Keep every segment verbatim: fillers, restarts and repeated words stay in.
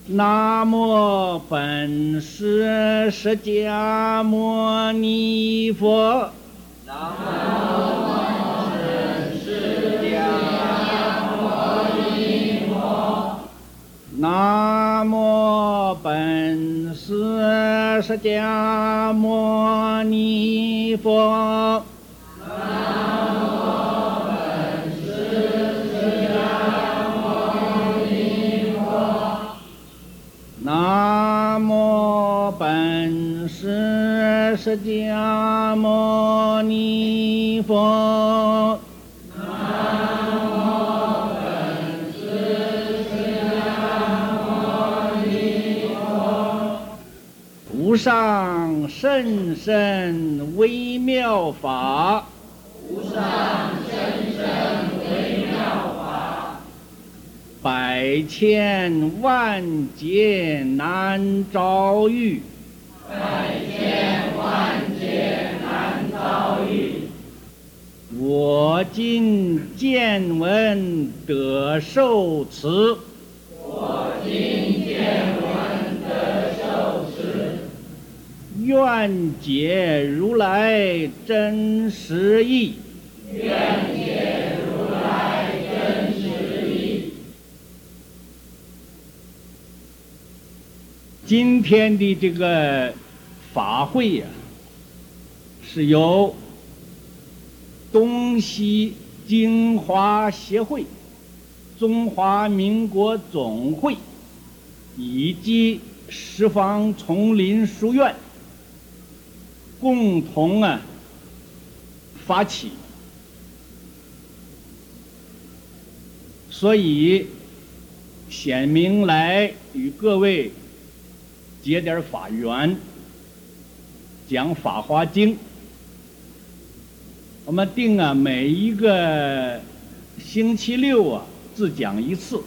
南无本师释迦牟尼佛。 南无本师释迦牟尼佛。 南无本师释迦牟尼佛。南无本师释迦牟尼佛。 南无本师释迦牟尼佛。 无上甚深微妙法， 无上甚深微妙法， 百千万劫难遭遇， 百千万劫难遭遇。 我今见闻得受持， 我今见闻得受持， 愿解如来真实义。 愿解如来真实义。 今天的这个法会呀、是由东西精华协会、中华民国总会以及十方丛林书院共同啊发起，所以显明来与各位结点法缘，讲《法华经》。我们定啊，每一个星期六啊，只讲一次。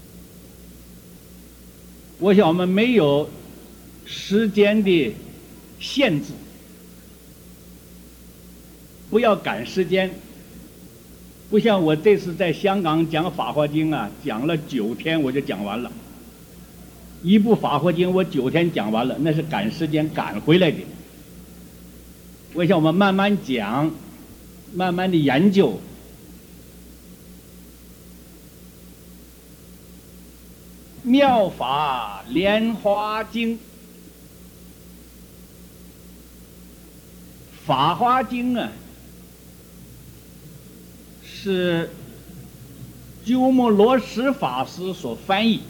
我想我们没有时间的限制，不要赶时间。不像我这次在香港讲《法华经》啊，讲了九天我就讲完了。一部《法华经》我九天讲完了，那是赶时间赶回来的。我想我们慢慢讲，慢慢的研究。妙法莲华经，法华经啊，是鸠摩罗什法师所翻译。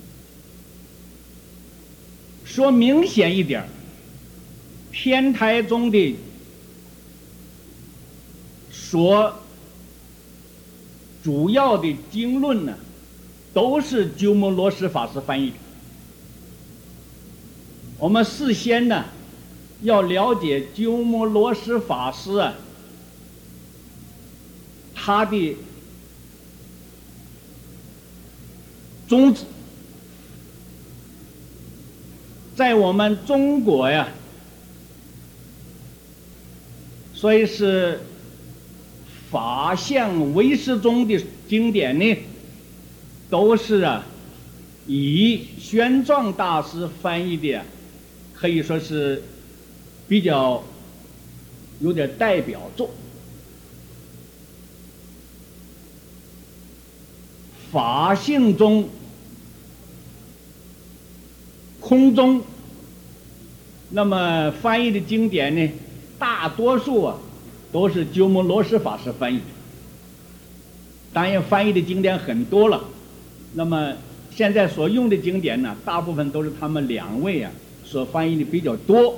说明显一点，天台宗的所主要的经论呢，都是鸠摩罗什法师翻译的。我们事先呢，要了解鸠摩罗什法师啊，他的宗旨。在我们中国呀，所以是法相唯识宗的经典呢，都是啊以玄奘大师翻译的啊，可以说是比较有点代表作。法性宗、空宗，那么翻译的经典呢，大多数啊都是鸠摩罗什法师翻译的。当然翻译的经典很多了，那么现在所用的经典呢，大部分都是他们两位啊所翻译的比较多。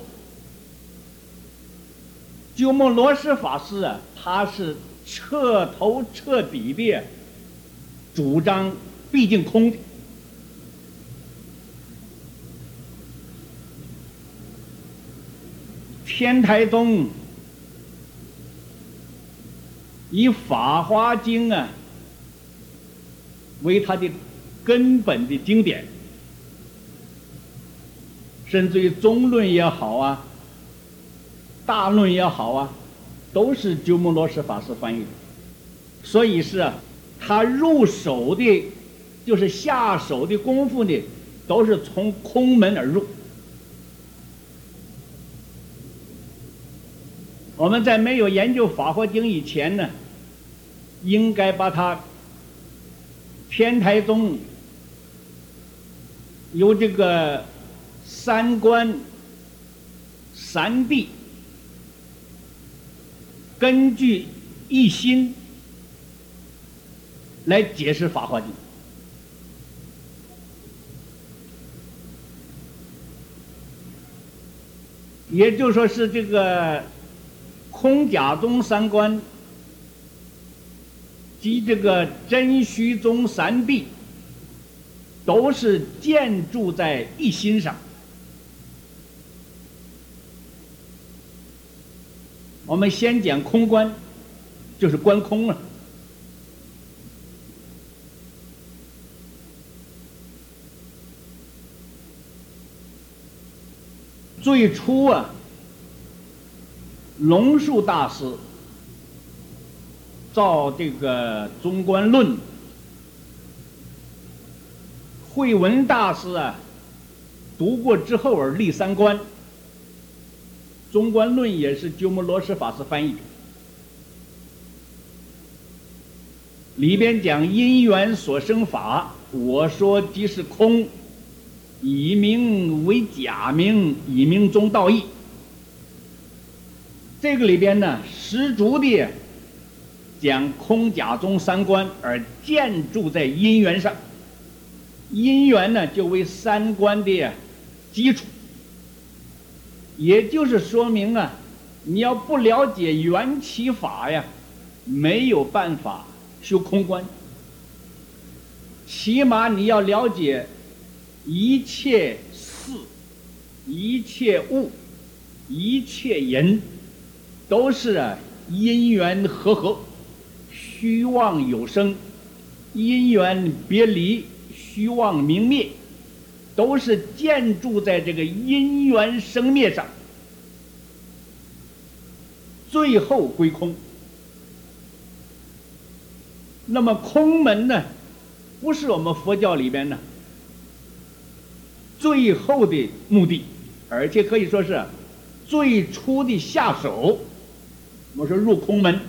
鸠摩罗什法师啊，他是彻头彻底的主张毕竟空的。天台宗以《法华经》啊为它的根本的经典，甚至于中论也好啊，大论也好啊，都是鸠摩罗什法师翻译的。所以是啊，他入手的，就是下手的功夫呢， 都是从空门而入。我们在没有研究《法华经》以前呢，应该把它天台宗由这个三观三谛，根据一心来解释《法华经》。也就说是这个空假宗三观及这个真虚宗三谛，都是建筑在一心上。我们先讲空观，就是观空了。最初啊，龙树大师照这个中观论，慧文大师啊读过之后而立三观。中观论也是鸠摩罗什法师翻译的，里边讲因缘所生法，我说即是空，以名为假名，以名中道义。这个里边呢，十足的讲空假宗三观，而建筑在因缘上。因缘呢，就为三观的基础。也就是说明啊，你要不了解缘起法呀，没有办法修空观。起码你要了解一切事、一切物、一切人，都是啊因缘和合，虚妄有生，因缘别离，虚妄明灭，都是建筑在这个因缘生灭上，最后归空。那么空门呢，不是我们佛教里边呢最后的目的，而且可以说是最初的下手。我说入空门，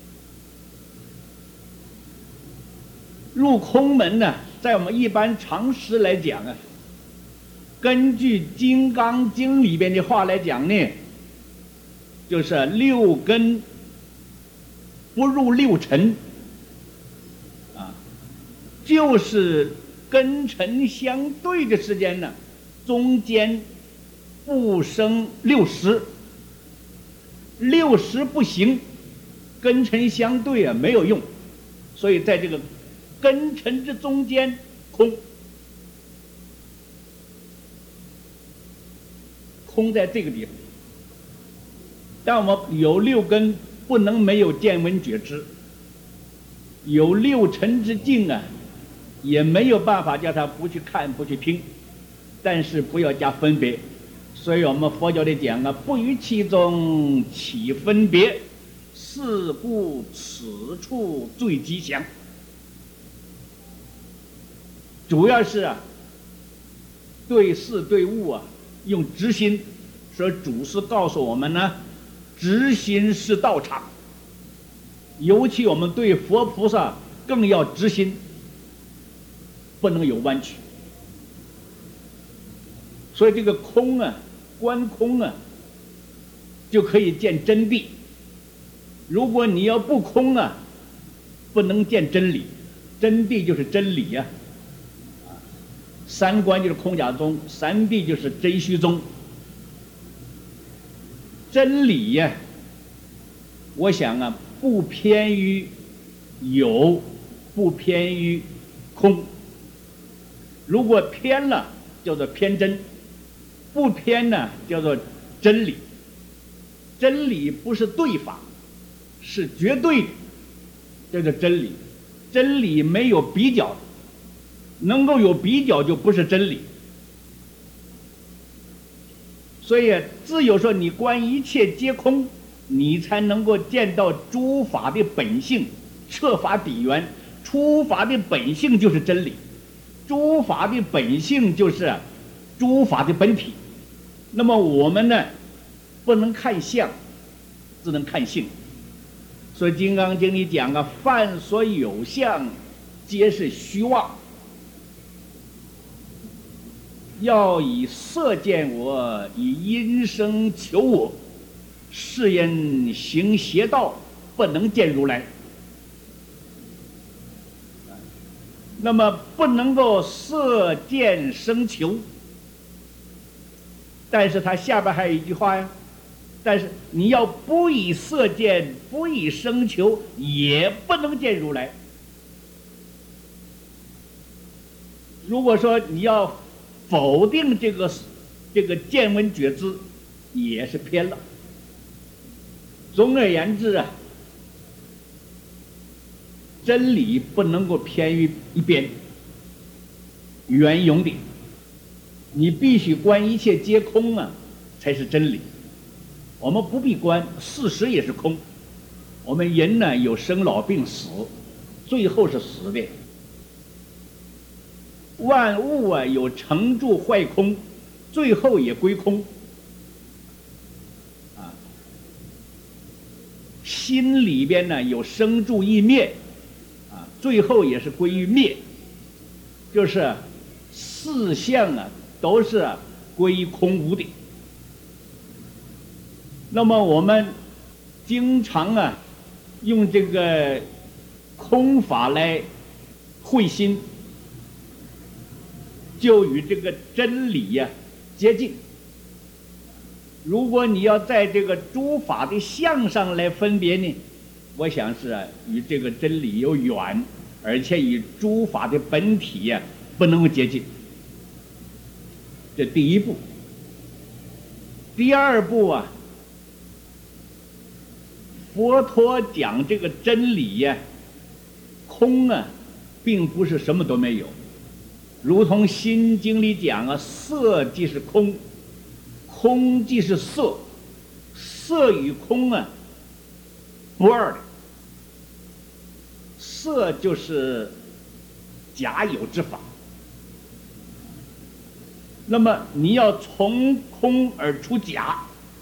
入空门呢，在我们一般常识来讲啊，根据《金刚经》里边的话来讲呢，就是六根不入六尘啊，就是根尘相对的时间呢，中间不生六识，六识不行，根尘相对啊没有用，所以在这个根尘之中间空。空在这个地方，但我们有六根，不能没有见闻觉知；有六尘之境啊，也没有办法叫他不去看、不去听。但是不要加分别，所以我们佛教里讲啊，不于其中起分别，是故此处最吉祥。主要是啊，对事对物啊，用直心。说祖师告诉我们呢，直心是道场。尤其我们对佛菩萨更要直心，不能有弯曲。所以这个空啊，观空啊，就可以见真谛。如果你要不空啊，不能见真理。真谛就是真理呀、啊。三观就是空假宗，三谛就是真虚宗。真理呀、啊，我想啊，不偏于有，不偏于空。如果偏了，叫做偏真；不偏呢，叫做真理。真理不是对法，是绝对的，叫做真理。真理没有比较，能够有比较就不是真理。所以只有说你观一切皆空，你才能够见到诸法的本性，彻法底源。诸法的本性就是真理， 诸法的本性就是诸法的本体。那么我们呢，不能看相，只能看性。所以《金刚经》里讲啊，凡所有相，皆是虚妄。要以色见我，以音声求我，是因行邪道，不能见如来。那么不能够色见声求，但是他下边还有一句话呀，但是你要不以色见，不以声求，也不能见如来。如果说你要否定这个这个见闻觉知，也是偏了。总而言之啊，真理不能够偏于一边，圆融的，你必须观一切皆空啊，才是真理。我们不必观，事实也是空。我们人呢有生老病死，最后是死的。万物啊有成住坏空，最后也归空。啊，心里边呢有生住异灭，啊，最后也是归于灭。就是四相啊都是归空无的。那么我们经常啊用这个空法来会心，就与这个真理呀、啊、接近。如果你要在这个诸法的相上来分别呢，我想是啊与这个真理有远，而且与诸法的本体呀、啊、不能够接近。这第一步。第二步啊，佛陀讲这个真理呀、啊，空啊，并不是什么都没有。如同《心经》里讲啊，色即是空，空即是色，色与空啊不二的。色就是假有之法。那么你要从空而出假，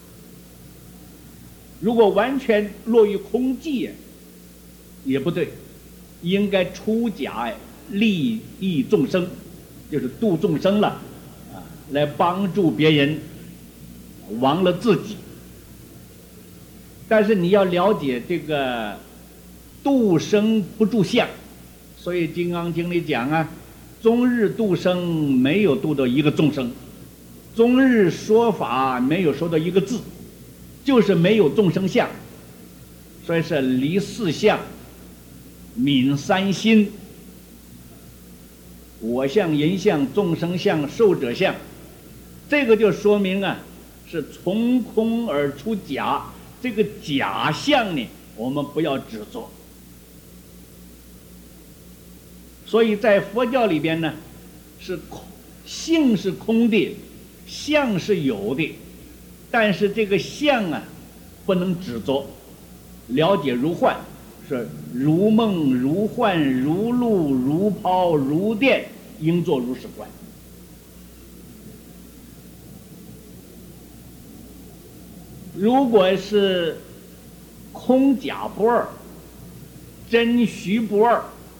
如果完全落于空寂也不对，应该出假利益众生，就是度众生了啊，来帮助别人，忘了自己。但是你要了解这个度生不住相，所以《金刚经》里讲啊，终日度生没有度到一个众生，终日说法没有说到一个字，就是没有众生相。所以是离四相，泯三心，我相、人相、众生相、寿者相。这个就说明啊，是从空而出假。这个假相呢，我们不要执着。所以在佛教里边呢，是空，性是空的，相是有的，但是这个相啊，不能执着。了解如幻，是如梦如幻如露如泡如电，应作如是观。如果是空假不二，真虚不二，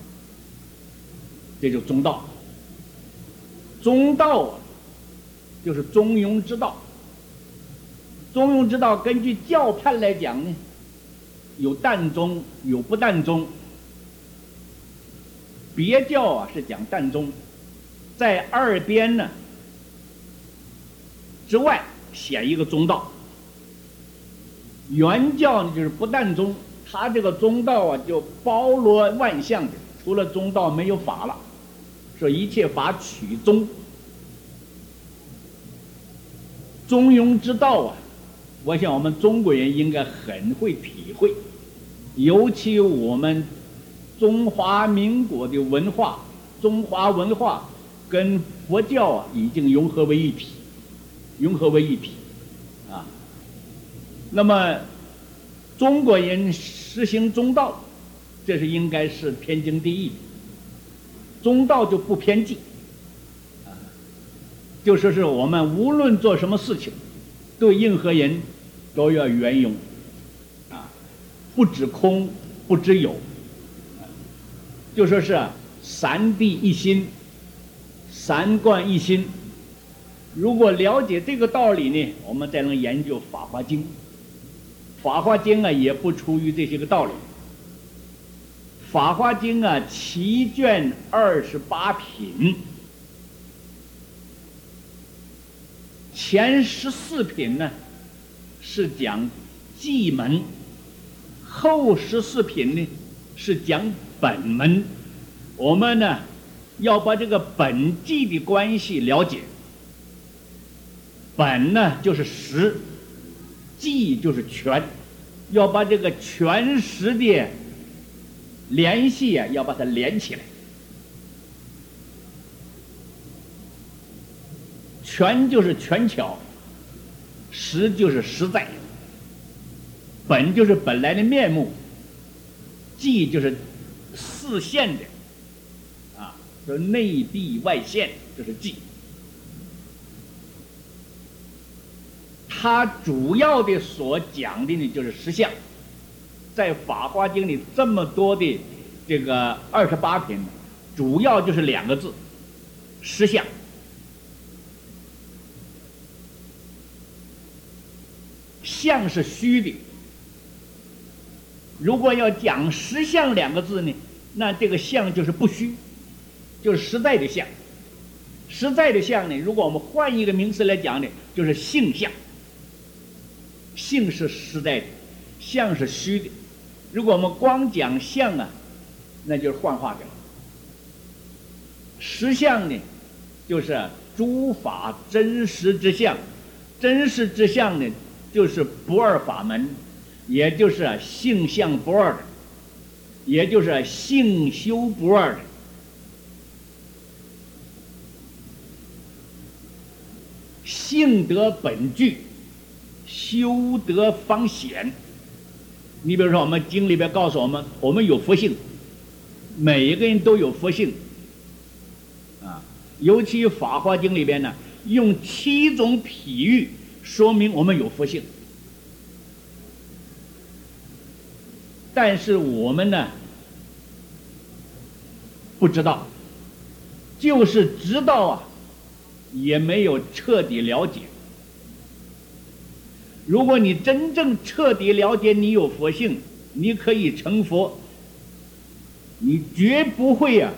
这就中道。中道啊，就是中庸之道。中庸之道根据教派来讲呢，有淡中，有不淡中。别教啊是讲淡中，在二边呢之外显一个中道。原教呢就是不淡中，它这个中道啊就包罗万象的，除了中道没有法了，说一切法取中。中庸之道啊，我想我们中国人应该很会体会，尤其我们中华民国的文化，中华文化跟佛教啊已经融合为一体，融合为一体啊。那么中国人实行中道，这是应该是天经地义的。中道就不偏激， 就说是我们无论做什么事情，对任何人都要圆融，啊，不止空，不止有，就说是三谛一心，三观一心。如果了解这个道理呢，我们再能研究《法华经》。《法华经》啊，也不出于这些个道理。《法华经》啊，七卷二十八品，前十四品呢是讲寂门，后十四品呢是讲本门。我们呢要把这个本寂的关系了解。本呢就是实，寂就是全，要把这个全实的联系啊，要把它连起来。全就是权巧，实就是实在，本就是本来的面目，寂就是四现的，啊，就是内闭外现，这是寂。它主要的所讲的呢，就是实相。在《法华经》里这么多的这个二十八品，主要就是两个字：实相。相是虚的，如果要讲实相两个字呢，那这个相就是不虚，就是实在的相。实在的相呢，如果我们换一个名词来讲呢，就是性相。性是实在的，相是虚的。如果我们光讲相啊，那就是幻化的了。实相呢，就是诸法真实之相，真实之相呢，就是不二法门，也就是性相不二的，也就是性修不二的。性得本具，修得方显。你比如说，我们经里边告诉我们，我们有佛性，每一个人都有佛性啊。尤其《法华经》里边呢，用七种譬喻说明我们有佛性。但是我们呢，不知道，就是知道啊，也没有彻底了解。如果你真正彻底了解你有佛性，你可以成佛，你绝不会啊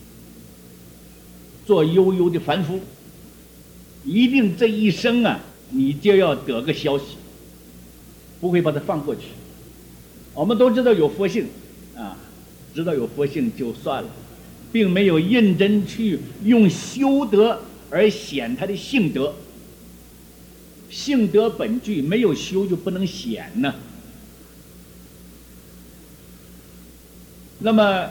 做悠悠的凡夫，一定这一生啊你就要得个消息，不会把它放过去。我们都知道有佛性啊，知道有佛性就算了，并没有认真去用修德而显他的性德。性德本具，没有修就不能显呢。那么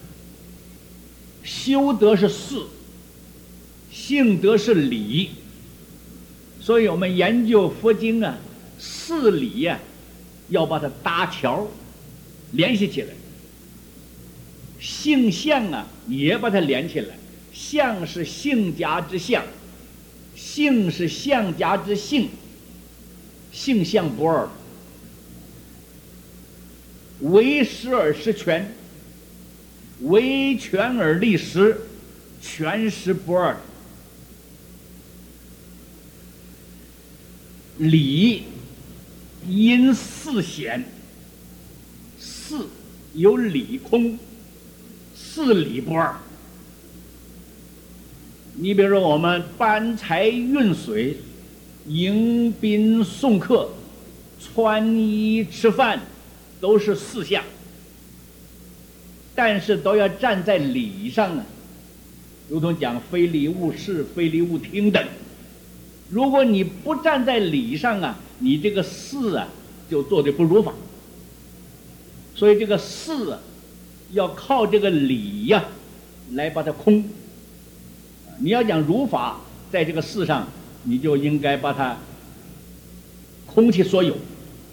修德是事，性德是理，所以我们研究佛经啊，事理呀、啊，要把它搭桥联系起来。性相啊，也把它连起来。相是性家之相，性是相家之性，性相不二，为实而实权，为权而立实，权实不二。理因四显，四有理空，四理不二。你比如说，我们搬柴运水、迎宾送客、穿衣吃饭，都是四项，但是都要站在理上啊，如同讲非礼勿视、非礼勿听等。如果你不站在理上啊，你这个事啊就做得不如法。所以这个事啊，要靠这个理呀、啊、来把它空。你要讲如法，在这个事上，你就应该把它空其所有。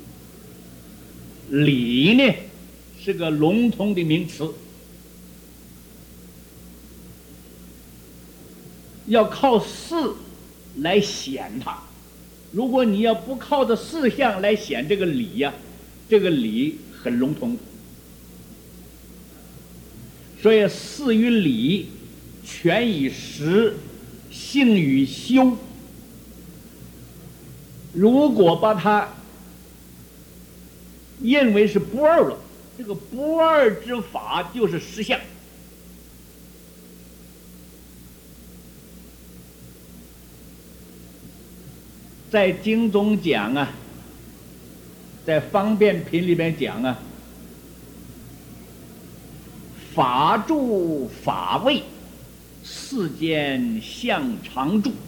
理呢是个笼统的名词，要靠事来显它。如果你要不靠着事相来显这个理呀、啊，这个理很笼统。所以事与理，权与实，性与修。如果把它认为是不二了，这个不二之法就是实相。在经中讲啊，在方便品里边讲啊，法住法位，世间相常住。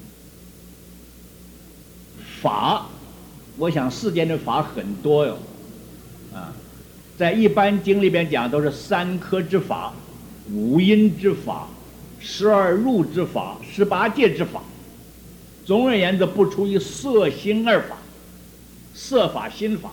法，我想世间的法很多哟，啊，在一般经里边讲都是三科之法、五阴之法、十二入之法、十八界之法。总而言之，不出于色心二法，色法心法。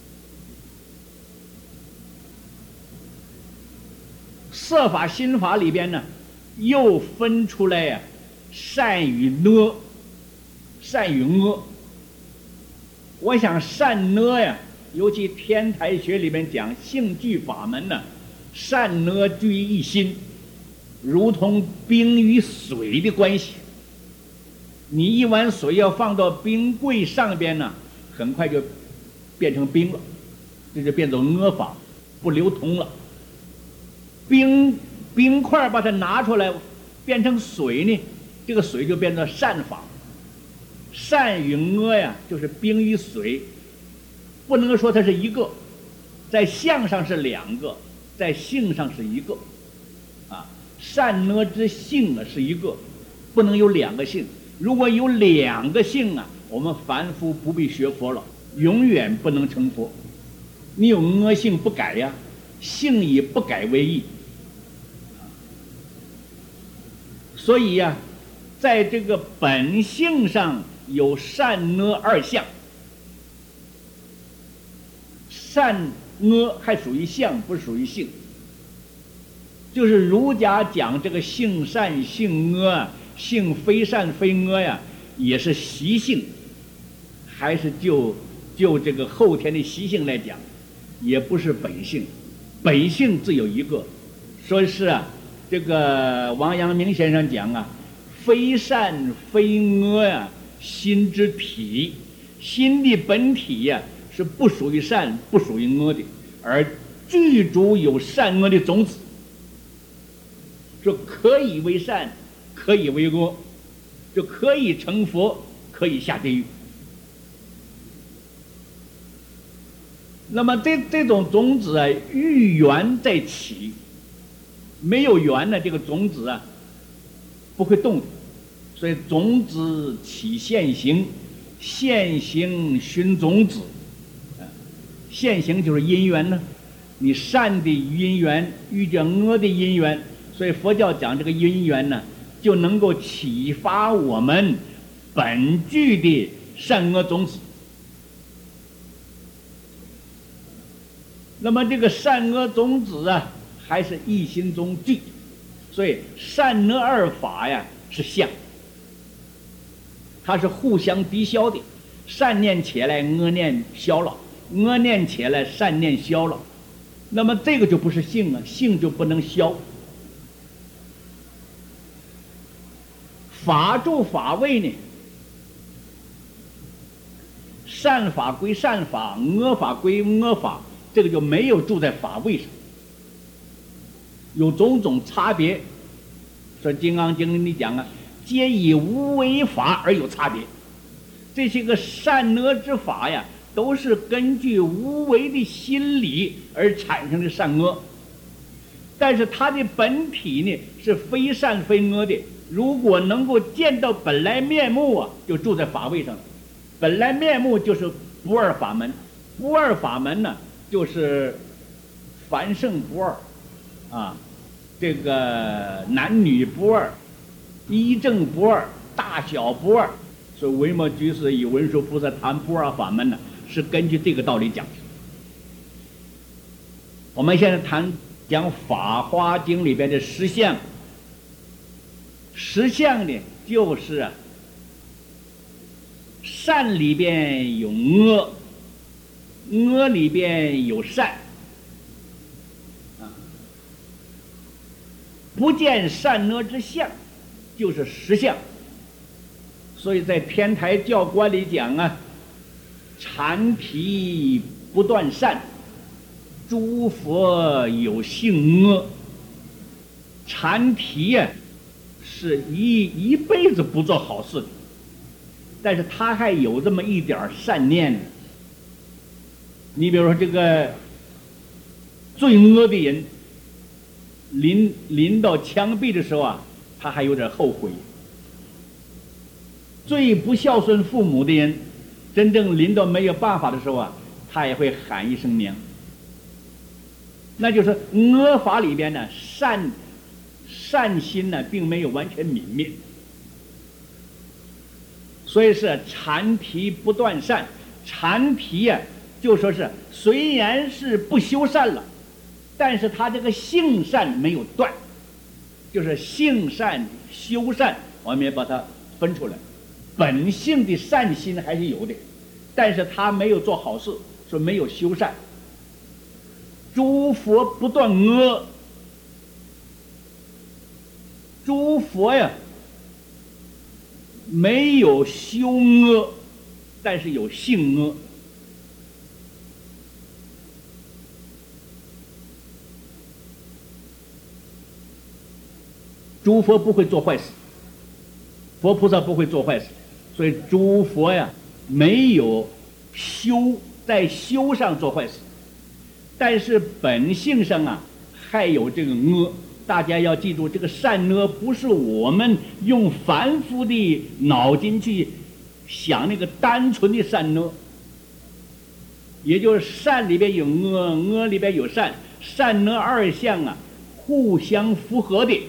色法心法里边呢，又分出来呀、啊，善与恶，善与恶。我想善恶呀，尤其天台学里面讲性具法门呢，善恶居一心，如同冰与水的关系。你一碗水要放到冰柜上边呢，很快就变成冰了，这就变成恶法，不流通了。冰冰块把它拿出来变成水呢，这个水就变成善法。善与恶呀，就是冰与水，不能说它是一个，在相上是两个，在性上是一个。啊，善恶之性啊是一个，不能有两个性。如果有两个性啊，我们凡夫不必学佛了，永远不能成佛。你有恶性不改呀，性以不改为义。所以呀、啊，在这个本性上有善恶二相，善恶还属于相，不属于性。就是儒家讲这个性善性恶，性非善非恶呀，也是习性，还是就就这个后天的习性来讲，也不是本性，本性只有一个。所以是啊，这个王阳明先生讲啊，非善非恶呀，心之体，心的本体呀、啊、是不属于善不属于恶的，而具足有善恶的种子，说可以为善可以为恶，就可以成佛可以下地狱。那么这这种种子啊，遇缘在起，没有缘呢，这个种子啊不会动的。所以种子起现行，现行寻种子，现行就是因缘呢。你善的因缘遇见恶的因缘，所以佛教讲这个因缘呢，就能够启发我们本具的善恶种子。那么这个善恶种子啊，还是一心中具，所以善恶二法呀是相，它是互相抵消的。善念起来，恶念消了；恶念起来，善念消了。那么这个就不是性啊，性就不能消。法住法位呢，善法归善法，恶法归恶法，这个就没有住在法位上，有种种差别。说《金刚经》里讲啊，皆以无为法而有差别。这些个善恶之法呀，都是根据无为的心理而产生的善恶，但是它的本体呢是非善非恶的。如果能够见到本来面目啊，就住在法位上了。本来面目就是不二法门，不二法门呢，就是凡圣不二，啊，这个男女不二，一正不二，大小不二。所以维摩居士与文殊菩萨谈不二法门呢，是根据这个道理讲的。我们现在谈讲《法华经》里边的实相，实相呢就是啊善里边有阿，阿里边有善，啊，不见善阿之相，就是实相。所以在天台教观里讲啊，禅皮不断善，诸佛有性阿。禅皮呀、啊，是一一辈子不做好事的，但是他还有这么一点善念呢。你比如说这个最恶的人，临临到枪毙的时候啊，他还有点后悔。最不孝顺父母的人，真正临到没有办法的时候啊，他也会喊一声娘。那就是恶法里边呢，善善心呢，并没有完全泯灭。所以是禅皮不断善，禅皮呀、啊，就说是虽然是不修善了，但是他这个性善没有断，就是性善修善，我们也把它分出来。本性的善心还是有的，但是他没有做好事，说没有修善。诸佛不断恶，诸佛呀没有修恶，但是有性恶。诸佛不会做坏事，佛菩萨不会做坏事，所以诸佛呀没有修在修上做坏事，但是本性上啊还有这个恶。大家要记住，这个善恶不是我们用凡夫的脑筋去想那个单纯的善恶，也就是善里边有恶，恶里边有善，善恶二相啊互相符合的。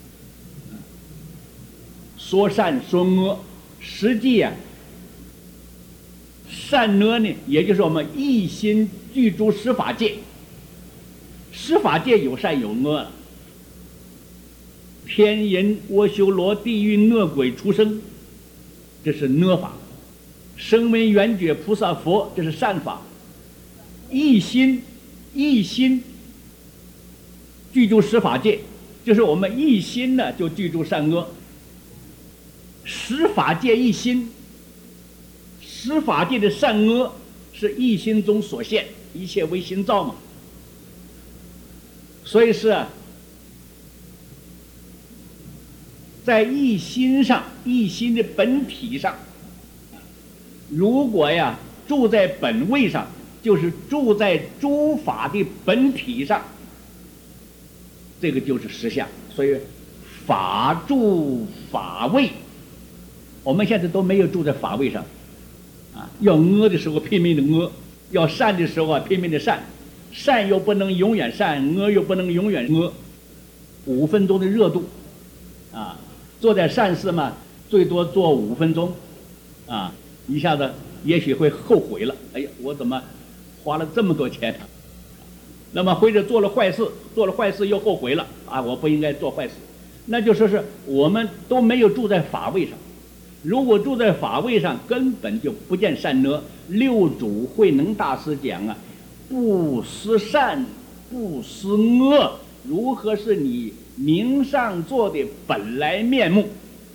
说善说恶，实际啊善恶呢，也就是我们一心具足十法界，十法界有善有恶了。天人阿修罗地狱恶鬼畜生，这是恶法；声闻缘觉菩萨佛，这是善法。一心一心具足十法界，就是我们一心呢就具足善恶。十法界一心，十法界的善恶是一心中所现，一切为心造嘛。所以是啊在一心上，一心的本体上，如果呀住在本位上，就是住在诸法的本体上，这个就是实相。所以法住法位，我们现在都没有住在法位上啊！要恶的时候拼命的恶，要善的时候啊拼命的善，善又不能永远善，恶又不能永远恶，五分钟的热度啊！做点善事嘛，最多做五分钟，啊，一下子也许会后悔了。哎呀，我怎么花了这么多钱？那么或者做了坏事，做了坏事又后悔了啊，我不应该做坏事。那就说是我们都没有住在法位上。如果住在法位上，根本就不见善恶。六祖慧能大师讲啊，不思善，不思恶，如何是你明上座的本来面目？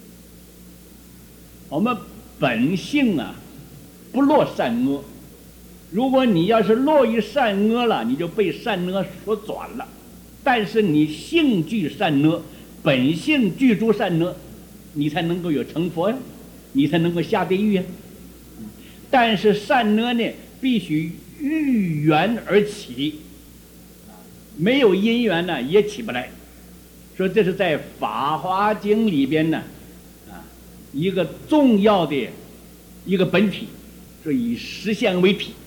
我们本性啊，不落善恶。如果你要是落于善恶了，你就被善恶所转了。但是你性具善恶，本性具足善恶，你才能够有成佛呀，你才能够下地狱呀。但是善恶呢，必须遇缘而起，没有因缘呢，也起不来。说这是在《法华经》里边呢，啊，一个重要的一个本体，说以实相为体。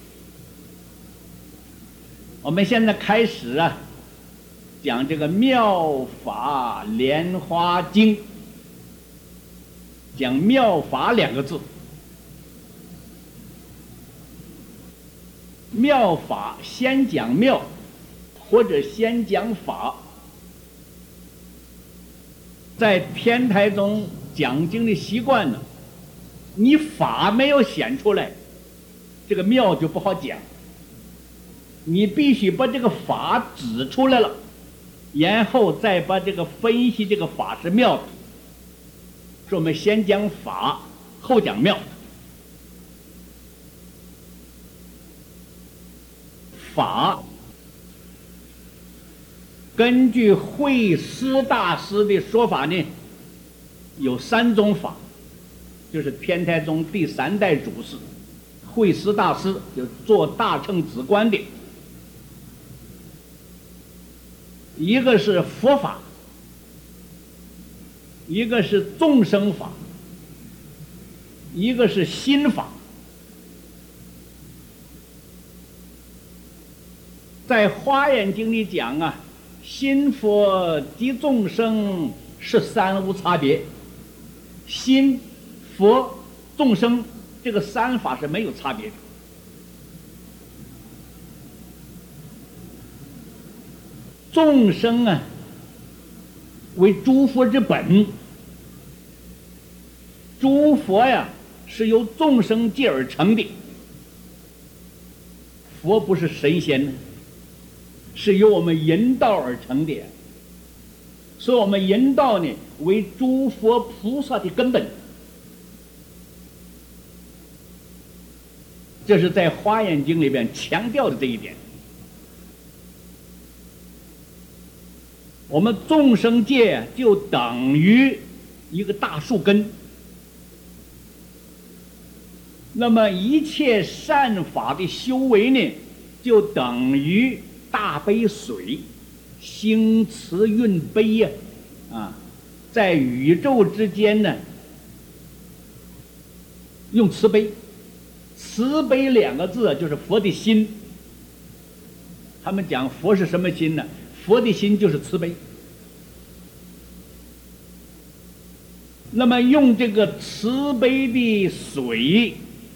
我们现在开始啊，讲这个《妙法莲华经》，讲“妙法”两个字。妙法先讲妙，或者先讲法。在天台中讲经的习惯呢， 你法没有显出来，这个妙就不好讲。你必须把这个法指出来了，然后再把这个分析这个法是妙的。说我们先讲法，后讲妙。法根据慧思大师的说法呢，有三种法，就是天台宗第三代祖师慧思大师就做大乘止观的。一个是佛法，一个是众生法，一个是心法。在《华严经》里讲啊，心佛及众生是三无差别，心、佛、众生这个三法是没有差别的。众生啊，为诸佛之本，诸佛呀是由众生界而成的，佛不是神仙呢，是由我们引导而成的，所以我们引导呢为诸佛菩萨的根本。这是在《华严经》里边强调的这一点。我们众生界就等于一个大树根，那么一切善法的修为呢，就等于大悲水，兴慈运悲呀，啊，在宇宙之间呢，用慈悲，慈悲两个字就是佛的心。他们讲佛是什么心呢？佛的心就是慈悲。那么用这个慈悲的水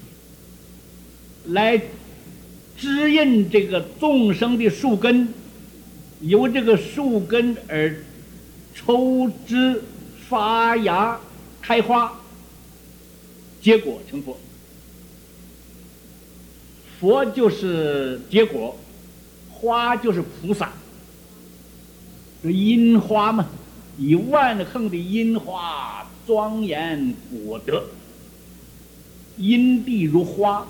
来滋润这个众生的树根，由这个树根而抽枝发芽开花，结果成佛。佛就是结果，花就是菩萨，是因花嘛，以万恒的因花庄严果德，因地如花。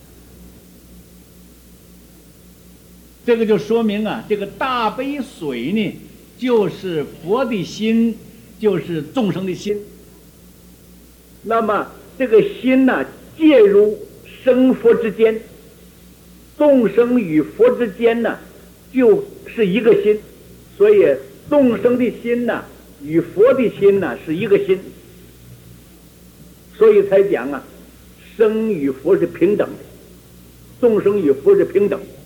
这个就说明啊，这个大悲水呢，就是佛的心，就是众生的心。那么这个心呢，介入生佛之间，众生与佛之间呢，就是一个心，所以众生的心呢，与佛的心呢是一个心，所以才讲啊，生与佛是平等的，众生与佛是平等的。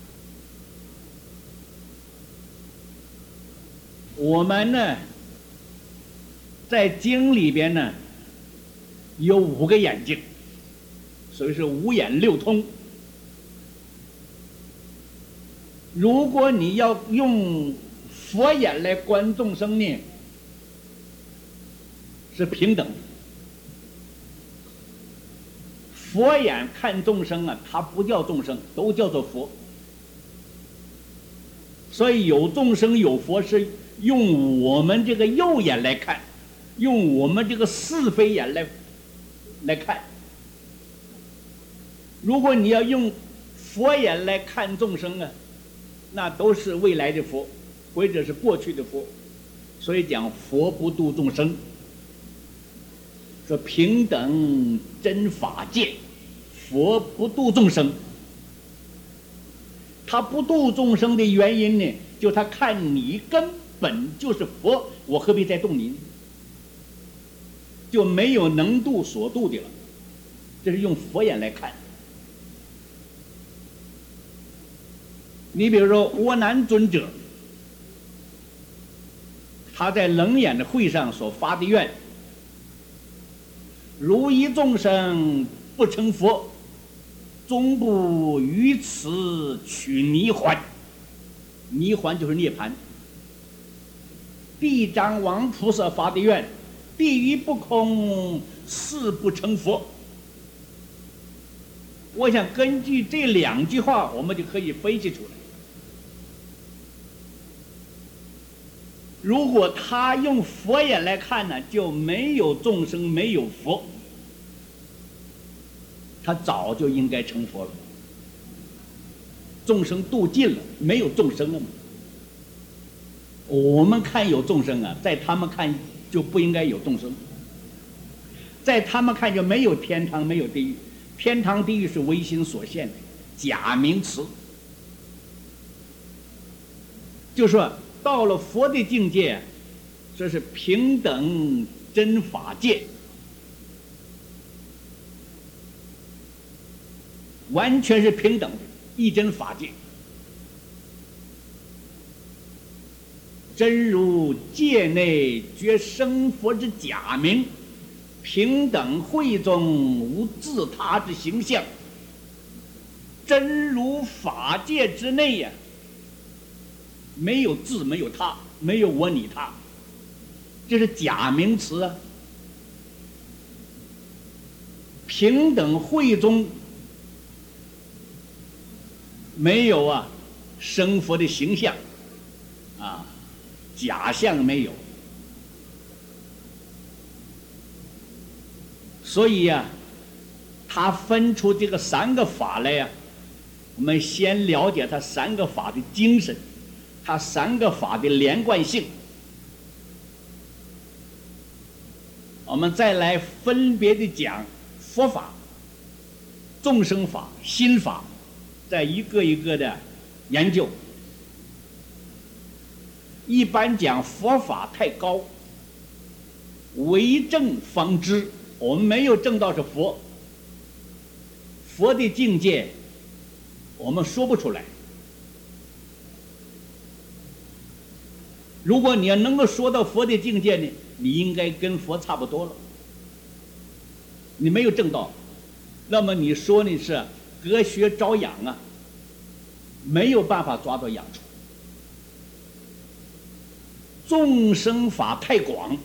我们呢，在经里边呢，有五个眼睛，所以是五眼六通。如果你要用佛眼来观众生呢，是平等的。佛眼看众生啊，它不叫众生，都叫做佛。所以有众生有佛是用我们这个右眼来看，用我们这个是非眼来来看。如果你要用佛眼来看众生啊，那都是未来的佛，或者是过去的佛。所以讲佛不度众生，说平等真法界，佛不度众生。他不度众生的原因呢，就他看你根本就是佛，我何必再度你呢？就没有能度所度的了。这是用佛眼来看。你比如说窝难尊者，他在楞严的会上所发的愿，如一众生不成佛，终不于此取泥环。泥环就是涅盘。地藏王菩萨发的愿，地狱不空，誓不成佛。 我想根据这两句话，我们就可以分析出来。如果他用佛眼来看呢，就没有众生，没有佛，他早就应该成佛了。众生度尽了，没有众生了嘛。我们看有众生啊，在他们看就不应该有众生，在他们看就没有天堂，没有地狱。天堂地狱是唯心所现的假名词。就说到了佛的境界，这是平等真法界，完全是平等的一真法界。真如界内觉生佛之假名，平等会中无自他之形象。真如法界之内呀、啊，没有自，没有他，没有我你他，这是假名词啊。平等会中没有啊生佛的形象啊，假象没有。所以呀、啊，他分出这个三个法来呀、啊，我们先了解他三个法的精神，他三个法的连贯性，我们再来分别的讲佛法、众生法、心法，再一个一个的研究。一般讲佛法太高，为证方知，我们没有证到是佛，佛的境界我们说不出来。如果你要能够说到佛的境界呢，你应该跟佛差不多了。你没有证到，那么你说你是隔靴招痒啊，没有办法抓到痒处。众生法太广，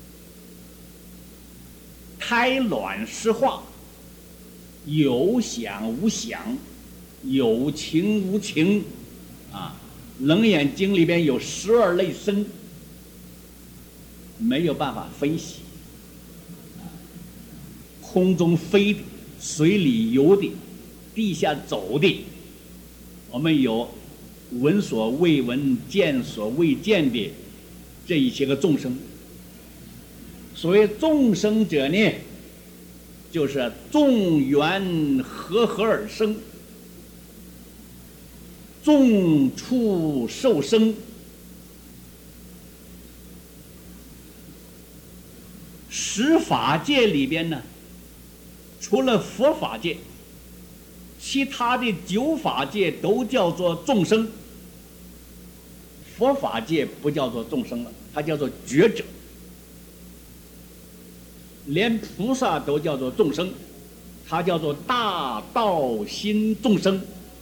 开卵实化，有想无想，有情无情啊。楞严经里边有十二类生，没有办法分析。空中飞的，水里游的，地下走的，我们有闻所未闻、见所未见的这一些个众生。所谓众生者呢，就是众缘和合而生，众处受生。十法界里边呢，除了佛法界，其他的九法界都叫做众生。佛法界不叫做众生了，它叫做觉者。连菩萨都叫做众生，它叫做大道心众生。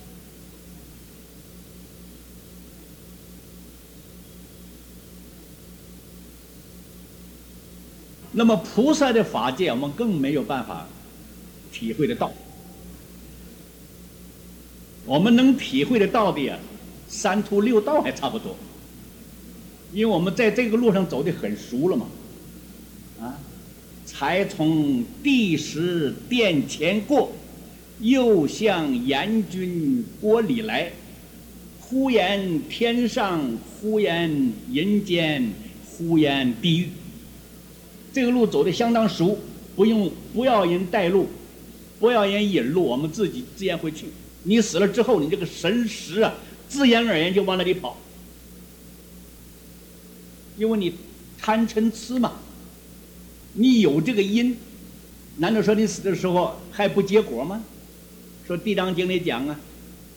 那么菩萨的法界我们更没有办法体会得到，我们能体会得到的呀，三途六道还差不多，因为我们在这个路上走得很熟了嘛，啊，才从第十殿前过，又向阎君锅里来，忽言天上，忽言人间，忽言地狱。这个路走得相当熟，不用不要人带路，不要人引路，我们自己自然会去。你死了之后，你这个神识啊，自然而然就往那里跑，因为你贪嗔痴嘛，你有这个因，难道说你死的时候还不结果吗？说《地藏经》里讲啊，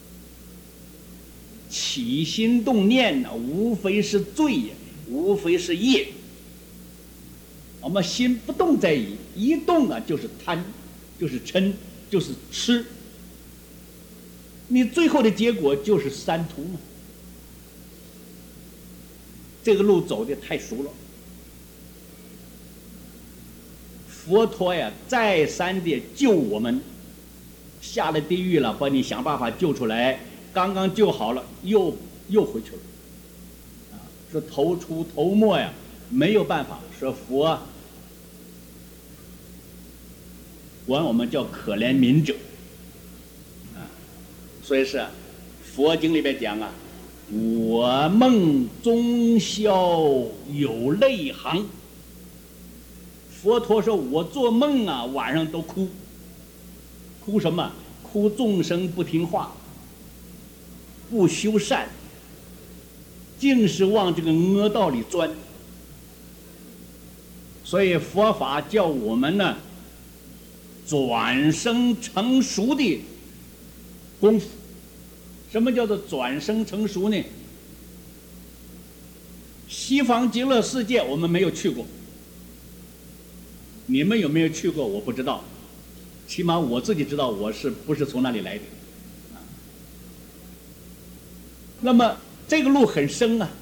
起心动念呢、啊，无非是罪也，无非是业。我们心不动在意，一动啊就是贪，就是嗔，就是痴。你最后的结果就是三途嘛。这个路走得太熟了。佛陀呀，再三的救我们， 下了地狱了，把你想办法救出来，刚刚救好了，又又回去了。啊，说头出头没呀，没有办法。说佛管我们叫可怜悯者。啊，所以是佛经里边讲啊，我梦中宵有泪行。佛陀说，我做梦啊，晚上都哭。哭什么？哭众生不听话，不修善，净是往这个恶道里钻。所以佛法叫我们呢，转生成熟的功夫。什么叫做转生成熟呢？西方极乐世界我们没有去过，你们有没有去过？我不知道。起码我自己知道我是不是从那里来的。那么这个路很深啊，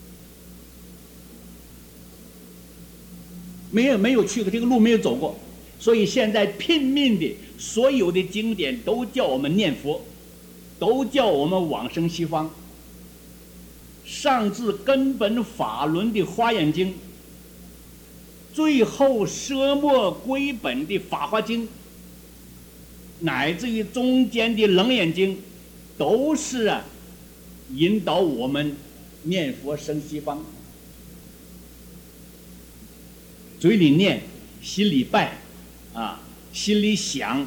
没有没有去过，这个路没有走过，所以现在拼命的所有的经典都叫我们念佛，都叫我们往生西方。上至根本法轮的华严经，最后舍末归本的法华经，乃至于中间的楞严经，都是啊引导我们念佛生西方。嘴里念，心里拜，啊，心里想，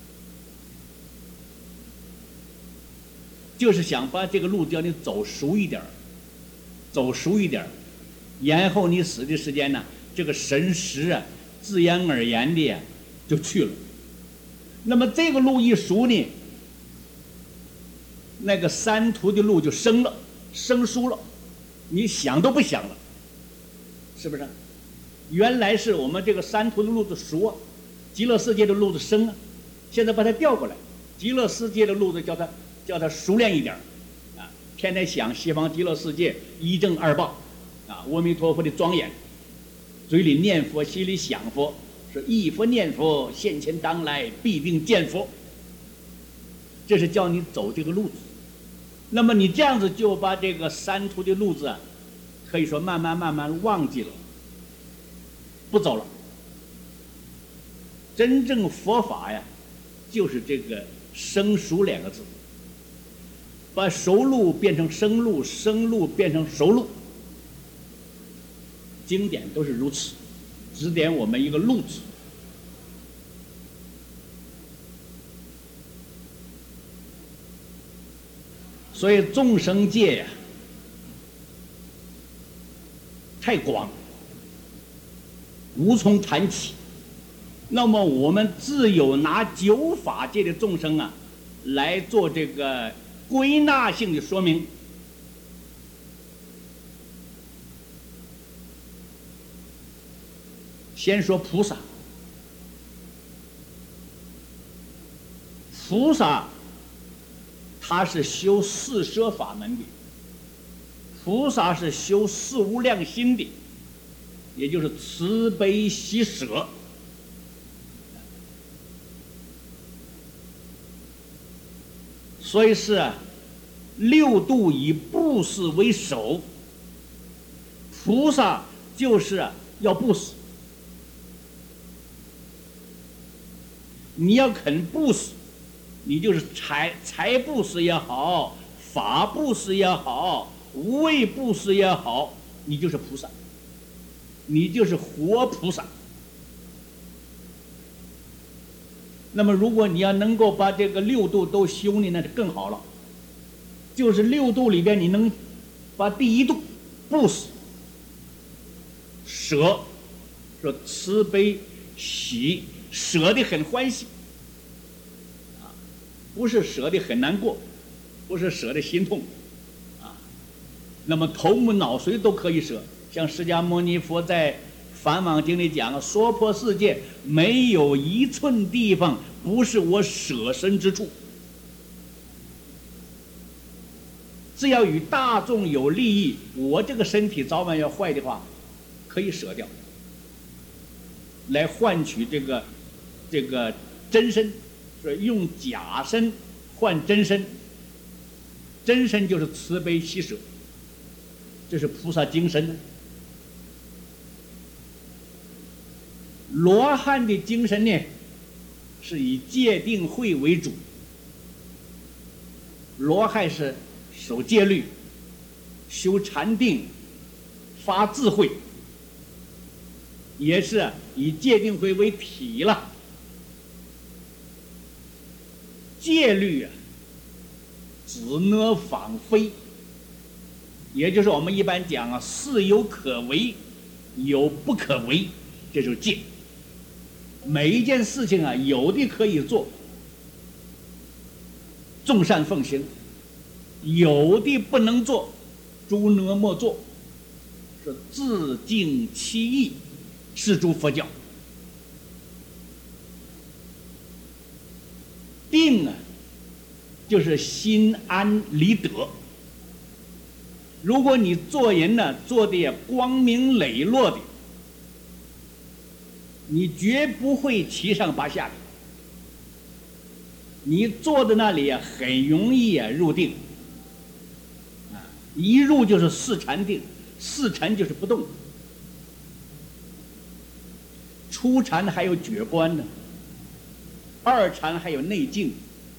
就是想把这个路叫你走熟一点，走熟一点，然后你死的时间呢，这个神识啊，自然而然的呀就去了。那么这个路一熟呢，那个三途的路就生了，生疏了，你想都不想了，是不是？原来是我们这个三途的路子熟啊，极乐世界的路子生啊，现在把它调过来，极乐世界的路子叫它叫它熟练一点啊，天天想西方极乐世界一正二报啊，阿弥陀佛的庄严，嘴里念佛，心里想佛。说忆佛念佛，现前当来必定见佛。这是叫你走这个路子。那么你这样子就把这个三途的路子啊，可以说慢慢慢慢忘记了，不走了。真正佛法呀，就是这个生熟两个字，把熟路变成生路，生路变成熟路。经典都是如此，指点我们一个路子。所以众生界呀、啊，太广，无从谈起。那么我们自有拿九法界的众生啊，来做这个归纳性的说明。先说菩萨，菩萨他是修四摄法门的，菩萨是修四无量心的，也就是慈悲喜舍。所以是啊，六度以布施为首，菩萨就是啊要布施。你要肯布施，你就是财财布施也好，法布施也好，无畏布施也好，你就是菩萨，你就是活菩萨。那么如果你要能够把这个六度都修呢，那就更好了。就是六度里边你能把第一度布施舍，说慈悲喜，舍得很欢喜啊，不是舍得很难过，不是舍得心痛啊。那么头目脑髓都可以舍，像释迦牟尼佛在梵网经里讲，娑婆世界没有一寸地方不是我舍身之处。只要与大众有利益，我这个身体早晚要坏的话，可以舍掉，来换取这个这个真身， 说用假身换真身，真身就是慈悲喜舍，这是菩萨精神呢。罗汉的精神呢，是以戒定慧为主。罗汉是守戒律、修禅定、发智慧，也是以戒定慧为体了。戒律啊，只呢仿非，也就是我们一般讲啊，事有可为，有不可为，这就是戒。每一件事情啊，有的可以做，众善奉行；有的不能做，诸呢莫做，是自净其意，是诸佛教。定啊，就是心安理得。如果你做人呢，做的光明磊落的，你绝不会七上八下的。你坐在那里啊，很容易啊入定。啊，一入就是四禅定，四禅就是不动。初禅还有觉观呢，二禅还有内静，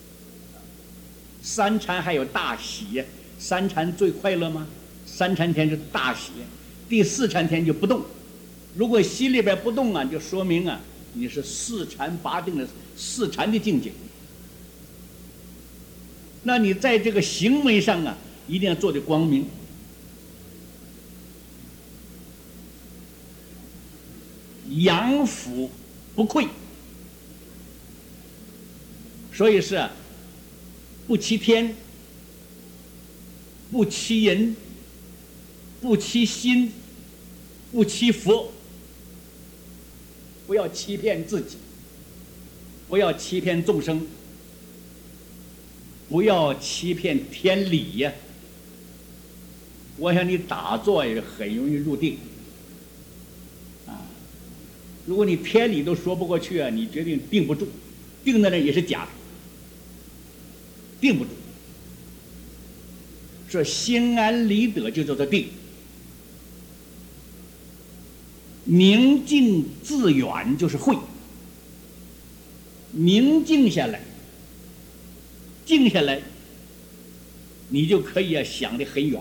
三禅还有大喜。三禅最快乐吗？三禅天是大喜，第四禅天就不动。如果心里边不动啊，就说明啊你是四禅八定的四禅的境界。那你在这个行为上啊，一定要做得光明。阳腐不愧，所以是啊，不欺天，不欺人，不欺心，不欺佛。不要欺骗自己，不要欺骗众生，不要欺骗天理呀。我想你打坐也很容易入定啊。如果你天理都说不过去啊，你决定定不住，定在那也是假的，定不住。说心安理得就叫做定。宁静致远就是慧。宁静下来，静下来，你就可以啊想得很远。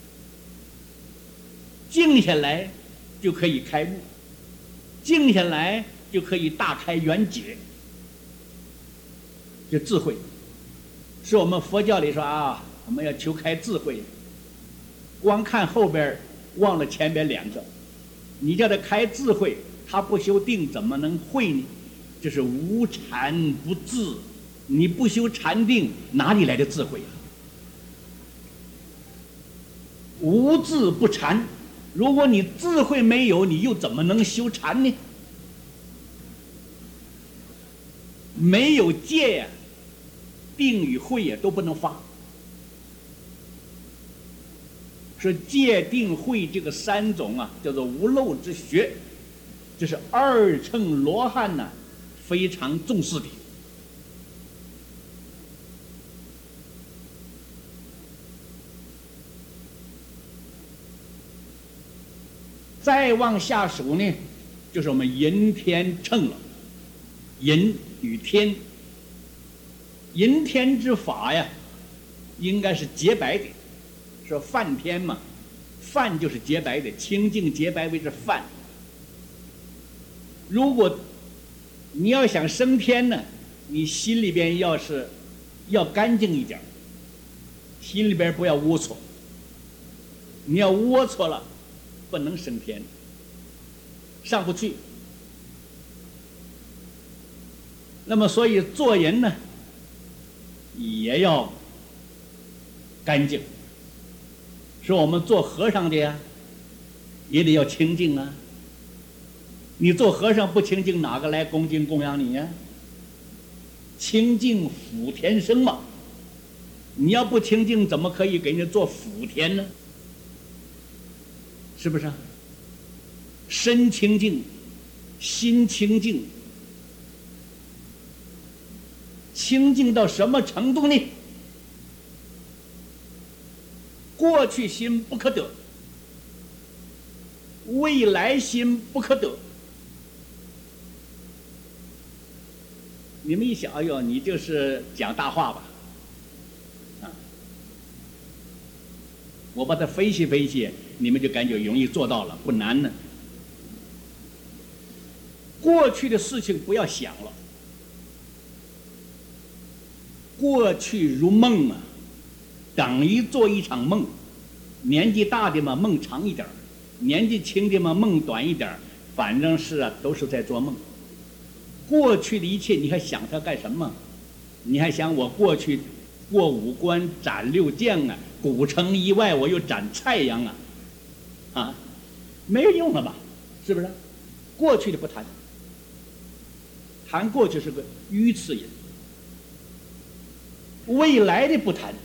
静下来就可以开悟，静下来就可以大开圆解，就智慧。是我们佛教里说啊，我们要求开智慧，光看后边忘了前边两个。你叫他开智慧，他不修定怎么能会呢？这是无禅不智，你不修禅定，哪里来的智慧啊？无智不禅，如果你智慧没有，你又怎么能修禅呢？没有戒呀、啊，定与慧呀、啊、都不能发。说戒定慧这个三种啊，叫做无漏之学，这是二乘罗汉呢、啊、非常重视的。再往下数呢，就是我们人天乘了。人与天，人天之法呀，应该是洁白的。说梵天嘛，梵就是洁白的，清净洁白为之梵。如果你要想升天呢，你心里边要是要干净一点，心里边不要龌龊。你要龌龊了，不能升天，上不去。那么所以做人呢，也要干净。说我们做和尚的呀，也得要清净啊。你做和尚不清净，哪个来恭敬供养你呀？清净福田生嘛。你要不清净，怎么可以给人家做福田呢？是不是啊？身清净，心清净， 清净到什么程度呢？过去心不可得，未来心不可得。你们一想，哎呦，你就是讲大话吧？啊，我把它分析分析，你们就感觉容易做到了，不难呢。过去的事情不要想了，过去如梦啊，等于做一场梦。年纪大的嘛，梦长一点；年纪轻的嘛，梦短一点。反正是啊，都是在做梦。过去的一切，你还想它干什么？你还想我过去过五关斩六将啊，古城以外我又斩蔡阳啊，啊，没有用了吧？是不是？过去的不谈，谈过去是个愚痴人。未来的不谈，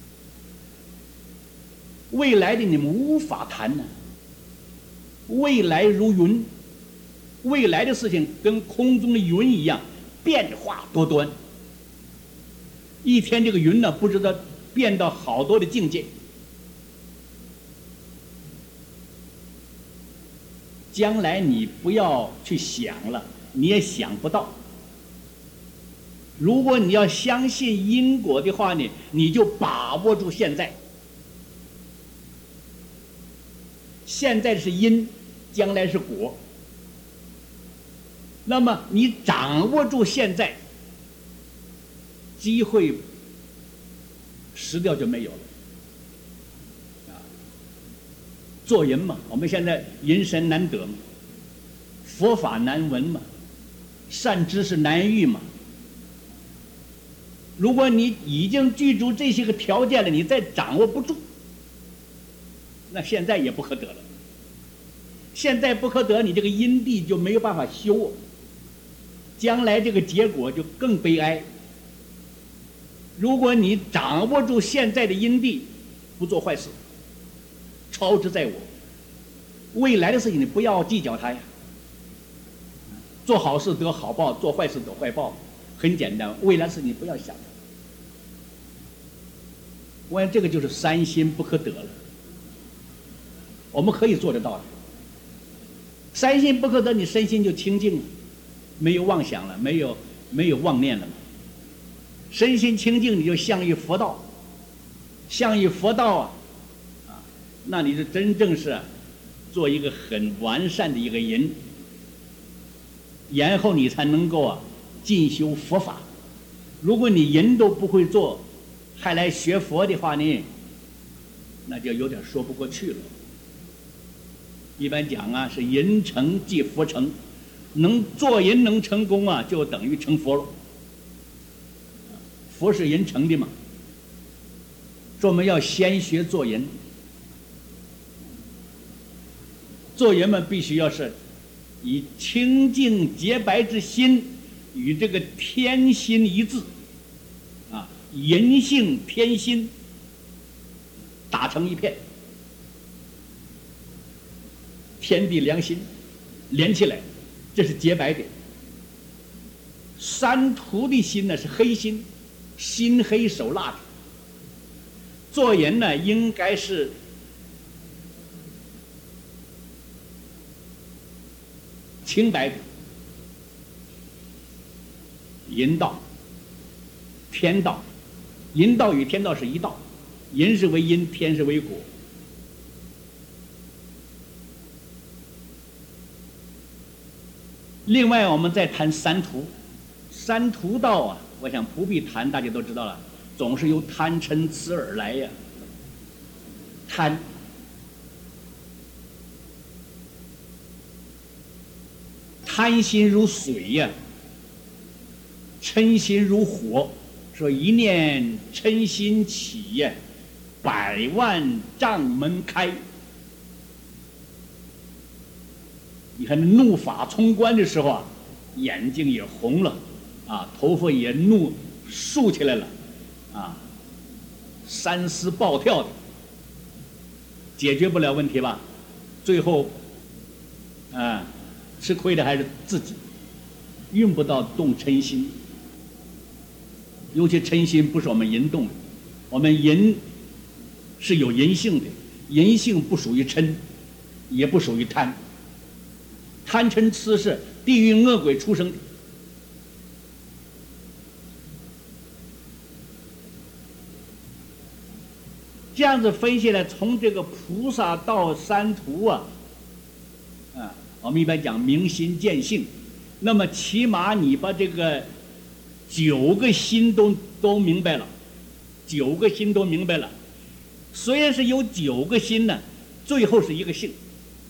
未来的你们无法谈呢、啊。未来如云，未来的事情跟空中的云一样，变化多端。一天这个云呢，不知道变到好多的境界。将来你不要去想了，你也想不到。如果你要相信因果的话呢，你就把握住现在。现在是因，将来是果。那么你掌握住现在，机会失掉就没有了。啊，做人嘛，我们现在人生难得嘛，佛法难闻嘛，善知识难遇嘛。如果你已经具足这些个条件了，你再掌握不住，那现在也不可得了。现在不可得，你这个因地就没有办法修，将来这个结果就更悲哀。如果你掌握住现在的因地，不做坏事，超之在我，未来的事情你不要计较它呀。做好事得好报，做坏事得坏报，很简单。未来事你不要想。我想这个就是三心不可得了。我们可以做得到的。三心不可得，你身心就清净了，没有妄想了，没有没有妄念了嘛。身心清净，你就向于佛道，向于佛道啊，啊，那你是真正是做一个很完善的一个人，然后你才能够啊进修佛法。如果你人都不会做，还来学佛的话呢，那就有点说不过去了。一般讲啊，是人成即佛成，能做人能成功啊，就等于成佛了。佛是人成的嘛，说我们要先学做人。做人们必须要是以清净洁白之心与这个天心一致，啊，人性天心打成一片，天地良心连起来，这是洁白的。三途的心呢是黑心，心黑手辣的。做人呢应该是清白的，人道、天道，人道与天道是一道，人是为因，天是为果。另外，我们再谈三途，三途道啊，我想不必谈，大家都知道了，总是由贪嗔痴而来呀。贪，贪心如水呀，嗔心如火。说一念嗔心起呀，百万障门开。你看怒发冲冠的时候啊，眼睛也红了，啊，头发也怒竖起来了，啊，三思暴跳的，解决不了问题吧？最后，啊，吃亏的还是自己，用不到动嗔心。 尤其嗔心不是我们人动的，我们人是有人性的，人性不属于嗔，也不属于贪。贪嗔痴是地狱恶鬼出生的。这样子分析来，从这个菩萨到三途啊，啊，我们一般讲明心见性，那么起码你把这个九个心都都明白了，九个心都明白了。虽然是有九个心呢，最后是一个性。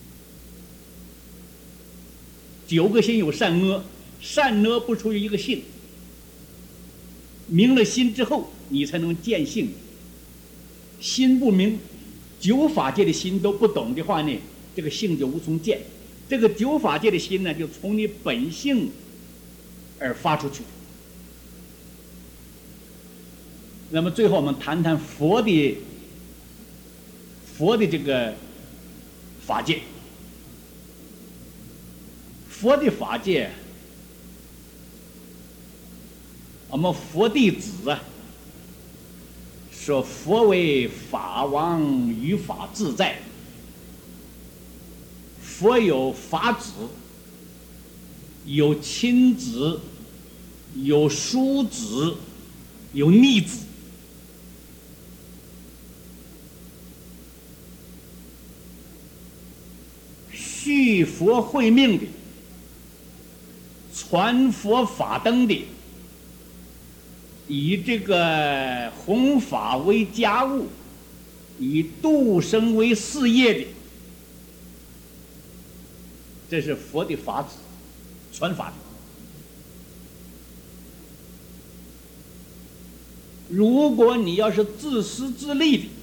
九个心有善恶，善恶不出于一个性。明了心之后，你才能见性。心不明，九法界的心都不懂的话呢，这个性就无从见。这个九法界的心呢，就从你本性而发出去。那么最后我们谈谈佛的佛的这个法界。佛的法界，我们佛弟子啊，说佛为法王，于法自在。佛有法子，有亲子，有叔子，有逆子。续佛慧命的，传佛法灯的，以这个弘法为家务，以度生为事业的，这是佛的法子，传法的。如果你要是自私自利的，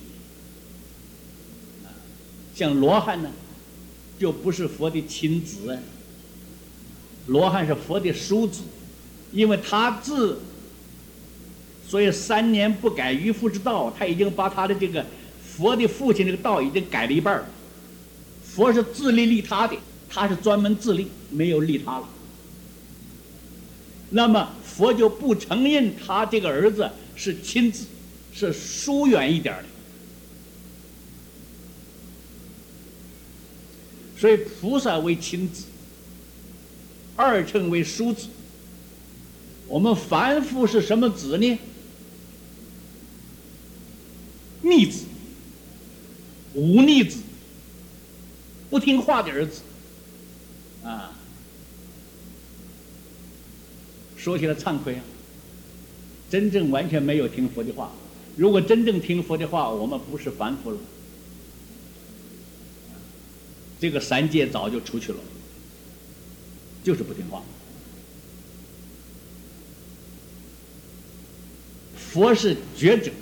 像罗汉呢，就不是佛的亲子啊。罗汉是佛的叔子，因为他自所以三年不改渔夫之道，他已经把他的这个佛的父亲这个道已经改了一半了。佛是自利利他的，他是专门自利，没有利他了。那么佛就不承认他这个儿子是亲子，是疏远一点的。所以菩萨为亲子，二乘为叔子。我们凡夫是什么子呢？逆子，忤逆子，不听话的儿子啊。说起来惭愧啊，真正完全没有听佛的话。如果真正听佛的话，我们不是凡夫了，这个三界早就出去了，就是不听话。佛是觉者，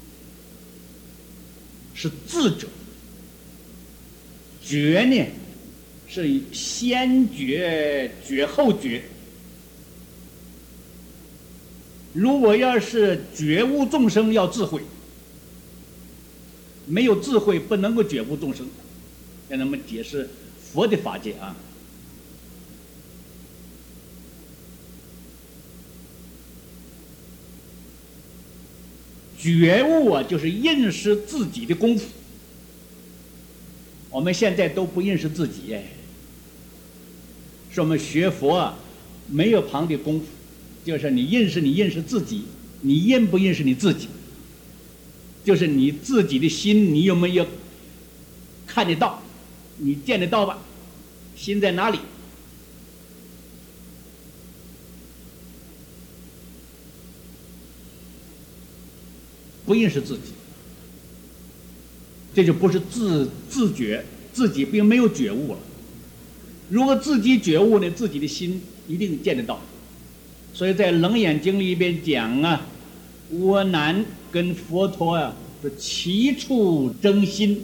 是智者。觉呢，是先觉觉后觉。如果要是觉悟众生，要智慧，没有智慧不能够觉悟众生。让他们解释佛的法界啊。觉悟啊，就是认识自己的功夫。我们现在都不认识自己，哎，是我们学佛啊，没有旁的功夫，就是你认识你认识自己，你认不认识你自己？就是你自己的心，你有没有看得到？你见得到吧？心在哪里？不认识自己，这就不是自自觉，自己并没有觉悟了。如果自己觉悟呢，自己的心一定见得到。所以在《楞严经》里边讲啊，阿难跟佛陀啊是齐处争心。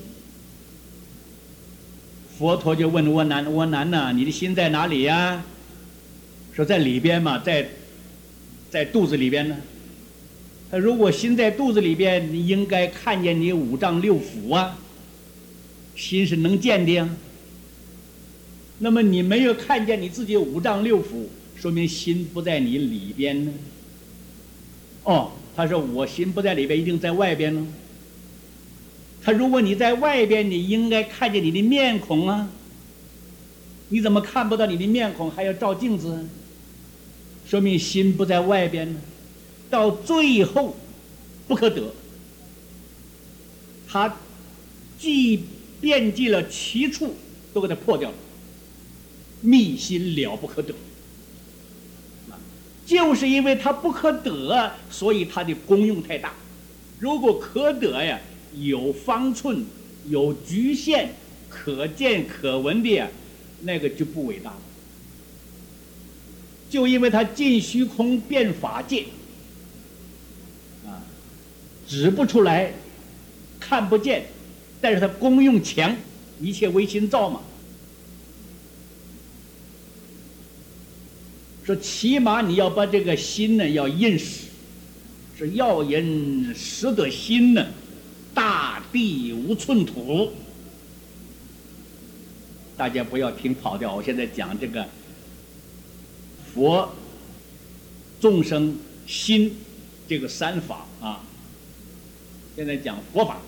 佛陀就问阿难：“阿难呐，你的心在哪里呀？”说在里边嘛，在在肚子里边呢。他如果心在肚子里边，你应该看见你五脏六腑啊，心是能见的呀。那么你没有看见你自己五脏六腑，说明心不在你里边呢。 哦，他说我心不在里边，一定在外边呢。他如果你在外边，你应该看见你的面孔啊，你怎么看不到你的面孔，还要照镜子？说明心不在外边呢。到最后不可得，他既遍计了七处，都给他破掉了。密心了不可得，就是因为它不可得，所以它的功用太大。如果可得呀，有方寸，有局限，可见可闻的呀，那个就不伟大了。就因为它尽虚空遍法界，啊，指不出来，看不见，但是它功用强，一切唯心造嘛。说起码你要把这个心呢要认识，是要人识得心呢，大地无寸土。大家不要听跑调，我现在讲这个佛、众生、心这个三法啊，现在讲佛法。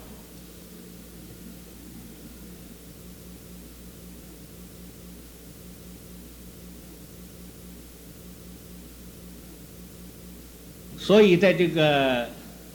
所以在这个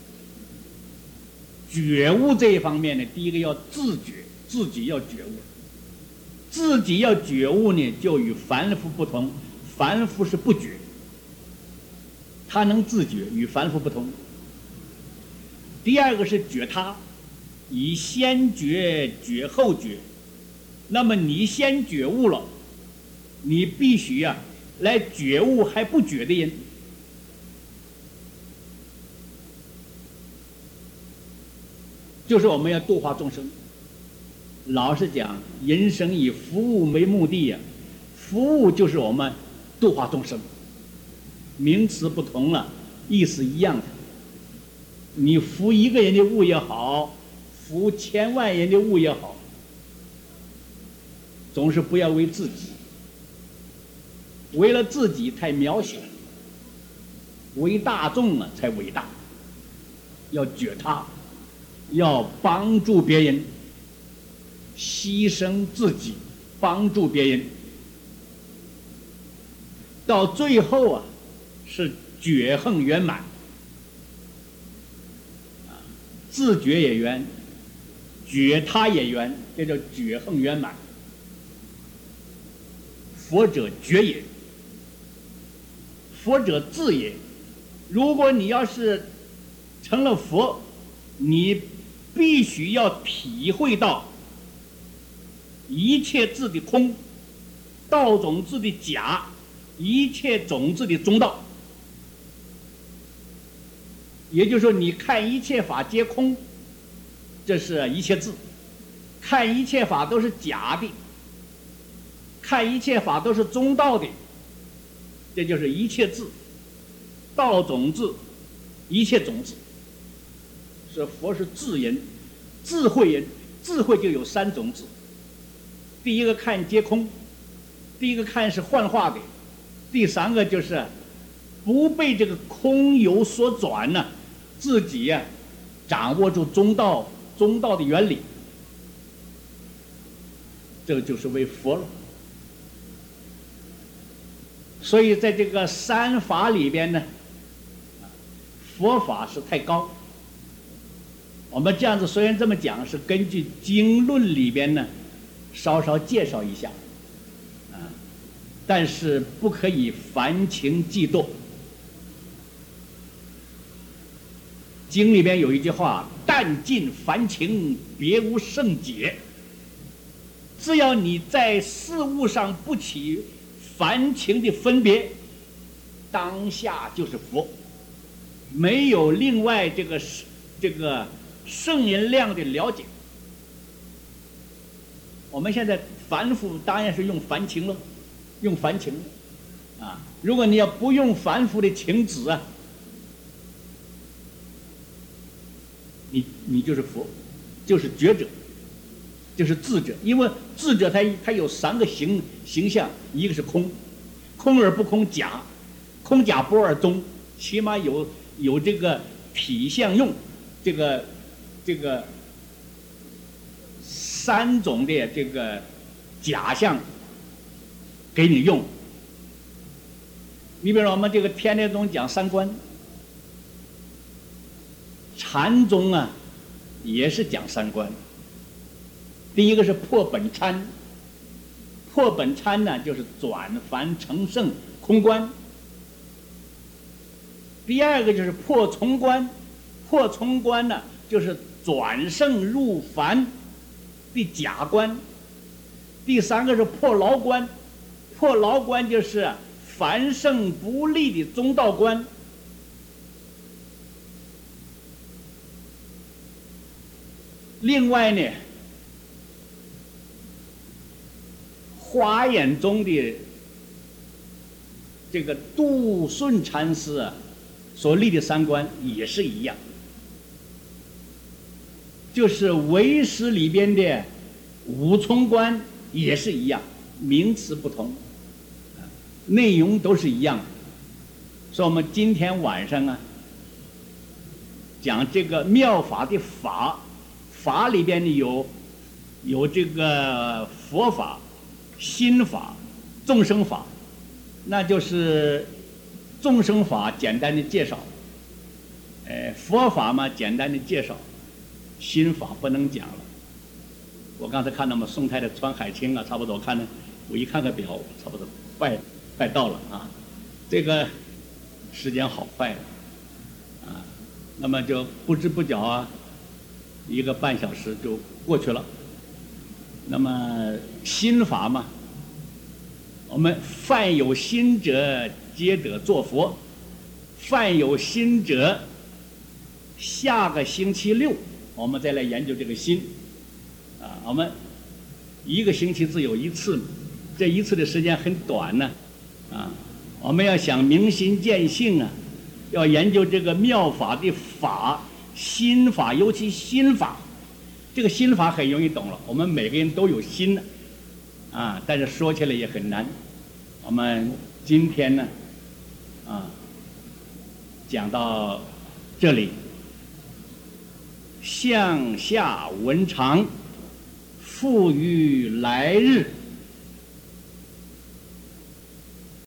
觉悟这一方面呢，第一个要自觉，自己要觉悟。自己要觉悟呢，就与凡夫不同。凡夫是不觉，他能自觉，与凡夫不同。第二个是觉他，以先觉觉后觉。那么你先觉悟了，你必须呀、啊、来觉悟还不觉的人。就是我们要度化众生。老实讲，人生以服务为目的呀、啊，服务就是我们度化众生。名词不同了，意思一样的。你服一个人的务也好，服千万人的务也好，总是不要为自己。为了自己太渺小，为大众了才伟大。要觉他。要帮助别人，牺牲自己，帮助别人，到最后啊，是觉恒圆满，自觉也圆，觉他也圆，这叫觉恒圆满。佛者觉也，佛者智也。如果你要是成了佛，你必须要体会到一切智的空，道种智的假，一切种智的中道。也就是说，你看一切法皆空，这是一切智；看一切法都是假的，看一切法都是中道的，这就是一切智。道种智，一切种智。是佛是智人，智慧人，智慧就有三种智。第一个看皆空，第一个看是幻化的，第三个就是不被这个空有所转呢、啊，自己呀、啊、掌握住中道中道的原理，这个就是为佛了。所以在这个三法里边呢，佛法是太高。我们这样子虽然这么讲，是根据经论里边呢稍稍介绍一下，啊，但是不可以凡情嫉妒。经里边有一句话：“但尽凡情，别无圣解。”只要你在事物上不起凡情的分别，当下就是佛，没有另外这个这个。圣人量的了解，我们现在凡夫当然是用凡情了，用凡情啊！如果你要不用凡夫的情子啊，你你就是佛，就是觉者，就是智者。因为智者他他有三个形形象，一个是空，空而不空假，空假不二中，起码有有这个体相用，这个这个三种的这个假象给你用。你比如说我们这个天台宗讲三观，禅宗啊也是讲三观。第一个是破本参，破本参呢就是转凡成圣空观。第二个就是破从观，破从观呢就是转圣入凡的假观。第三个是破牢观，破牢观就是凡圣不立的中道观。另外呢，华严宗的这个杜顺禅师啊所立的三观也是一样，就是唯识里边的五重观也是一样，名词不同，内容都是一样的。所以我们今天晚上啊讲这个妙法的法，法里边呢有有这个佛法、心法、众生法，那就是众生法简单的介绍，呃，佛法嘛简单的介绍，心法不能讲了。我刚才看到嘛，宋太太穿海青啊，差不多，我看呢，我一看看表，差不多快快到了啊，这个时间好快啊，那么就不知不觉啊，一个半小时就过去了。那么心法嘛，我们凡有心者皆得作佛，凡有心者，下个星期六我们再来研究这个心啊。我们一个星期只有一次，这一次的时间很短呢啊。我们要想明心见性啊，要研究这个妙法的法，心法，尤其心法。这个心法很容易懂了，我们每个人都有心的啊，但是说起来也很难。我们今天呢啊讲到这里，向下文长，复于来日。